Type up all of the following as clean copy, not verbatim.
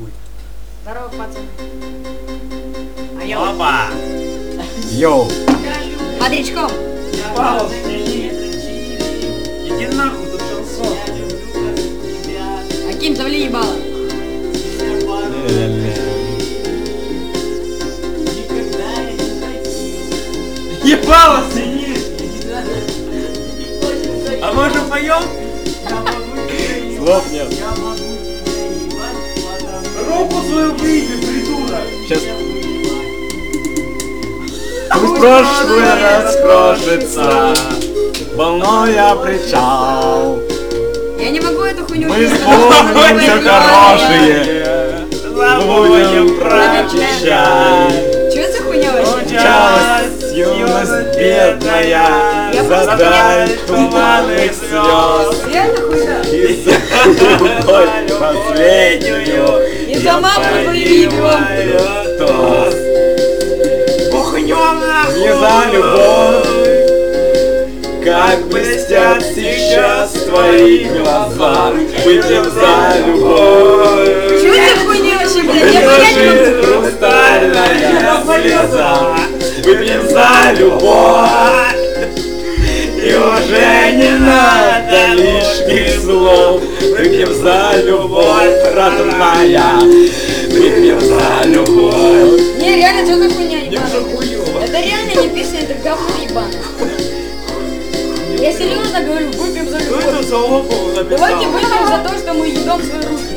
нахуй. Здорово, пацаны. Опа! Йоу! Бодрячком. Иди нахуй, тут шансон. Аким, завали ебало. Ебало сиди! А может поем? Слов нет. Руку свою выйди, придурок! Сейчас. Пусть прошлый раскрошится, волнуя причал. Я не могу эту хуйню Мы увидеть. вспомним все хорошие, Забудем про печаль. Чё за хуйня вообще? Часть, юность бедная, Я за просто даль туманных слез. Реально хуйня? И за любовь последнюю И за маму твою тост. Бухнем нахуй! Не за любовь, как блестят сейчас твои глаза. Выпьем за любовь. Чё за хуйня вообще, блядь? Я Это понять не жизнь могу. хрустальная слеза. Выпьем за любовь. И уже не надо лишних слов. Выпьем за любовь, родная. Выпьем за любовь. Не, реально, чё за хуйня ебаная? Это реально не песня, это говно ебаное. Я серьезно говорю, выпьем за любовь. Кто залупу написал? Давайте выпьем за то, что мы едем свои руки.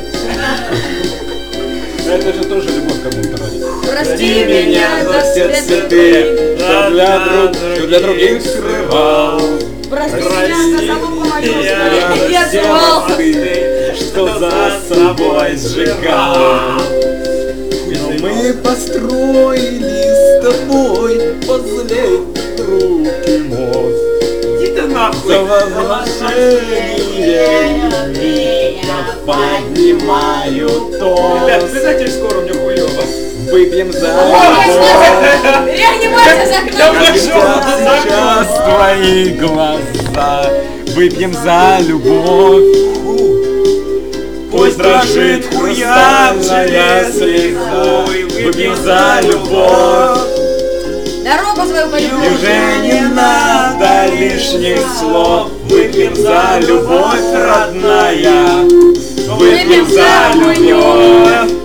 Это же тоже любовь кому-то ради. Прости меня за все цветы, что для других скрывал. Прости меня за саму мою Я я все звал. мосты, что за собой сжигал. Но мы построили с тобой последний руки мост. Иди ты нахуй! За возвращение любви я поднимаю Ребят, тост. слезайте скоро, мне хуёво. Выпьем за Ой, любовь. реанимация за окном. Блестят сейчас твои глаза. Выпьем за любовь. Пусть дрожит хрустальная слеза. Выпьем за любовь. Дорогу свою И полюбил. уже не надо лишних слов. Выпьем за любовь, родная. Выпьем за любовь.